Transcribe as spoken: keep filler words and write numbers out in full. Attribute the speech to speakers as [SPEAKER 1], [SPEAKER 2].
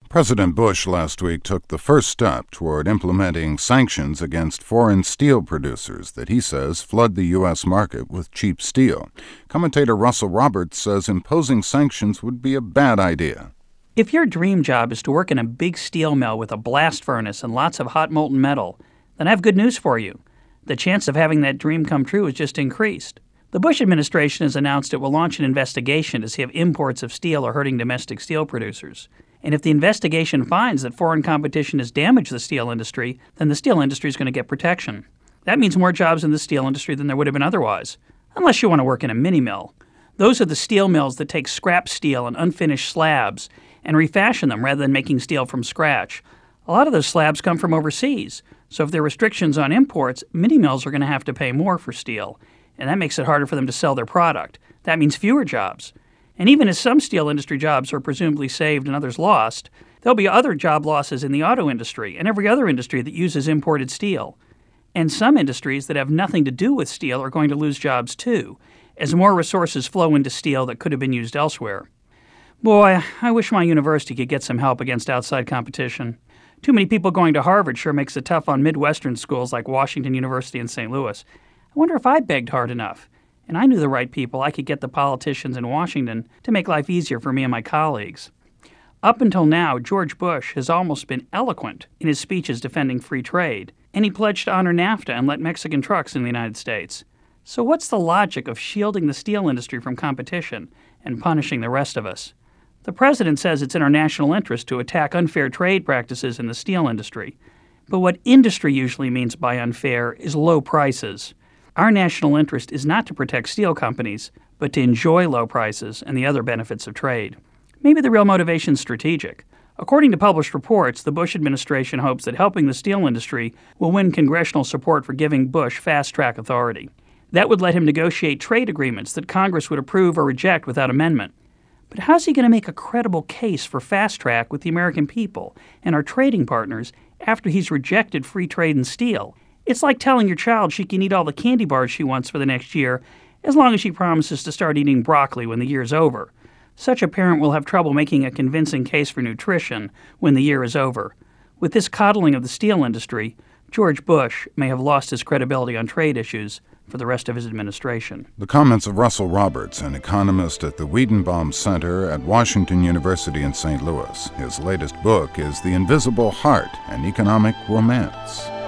[SPEAKER 1] President Bush last week took the first step toward implementing sanctions against foreign steel producers that he says flood the U S market with cheap steel. Commentator Russell Roberts says imposing sanctions would be a bad idea.
[SPEAKER 2] If your dream job is to work in a big steel mill with a blast furnace and lots of hot molten metal, then I have good news for you. The chance of having that dream come true has just increased. The Bush administration has announced it will launch an investigation to see if imports of steel are hurting domestic steel producers. And if the investigation finds that foreign competition has damaged the steel industry, then the steel industry is going to get protection. That means more jobs in the steel industry than there would have been otherwise, unless you want to work in a mini mill. Those are the steel mills that take scrap steel and unfinished slabs and refashion them rather than making steel from scratch. A lot of those slabs come from overseas, so if there are restrictions on imports, mini mills are going to have to pay more for steel, and that makes it harder for them to sell their product. That means fewer jobs. And even as some steel industry jobs are presumably saved and others lost, there'll be other job losses in the auto industry and every other industry that uses imported steel. And some industries that have nothing to do with steel are going to lose jobs too, as more resources flow into steel that could have been used elsewhere. Boy, I wish my university could get some help against outside competition. Too many people going to Harvard sure makes it tough on Midwestern schools like Washington University and Saint Louis. I wonder if I begged hard enough, and I knew the right people, I could get the politicians in Washington to make life easier for me and my colleagues. Up until now, George Bush has almost been eloquent in his speeches defending free trade, and he pledged to honor NAFTA and let Mexican trucks in the United States. So what's the logic of shielding the steel industry from competition and punishing the rest of us? The president says it's in our national interest to attack unfair trade practices in the steel industry. But what industry usually means by unfair is low prices. Our national interest is not to protect steel companies, but to enjoy low prices and the other benefits of trade. Maybe the real motivation is strategic. According to published reports, the Bush administration hopes that helping the steel industry will win congressional support for giving Bush fast-track authority. That would let him negotiate trade agreements that Congress would approve or reject without amendment. But how's he going to make a credible case for fast-track with the American people and our trading partners after he's rejected free trade in steel? It's like telling your child she can eat all the candy bars she wants for the next year as long as she promises to start eating broccoli when the year's over. Such a parent will have trouble making a convincing case for nutrition when the year is over. With this coddling of the steel industry, George Bush may have lost his credibility on trade issues for the rest of his administration.
[SPEAKER 1] The comments of Russell Roberts, an economist at the Wiedenbaum Center at Washington University in Saint Louis. His latest book is The Invisible Heart, an Economic Romance.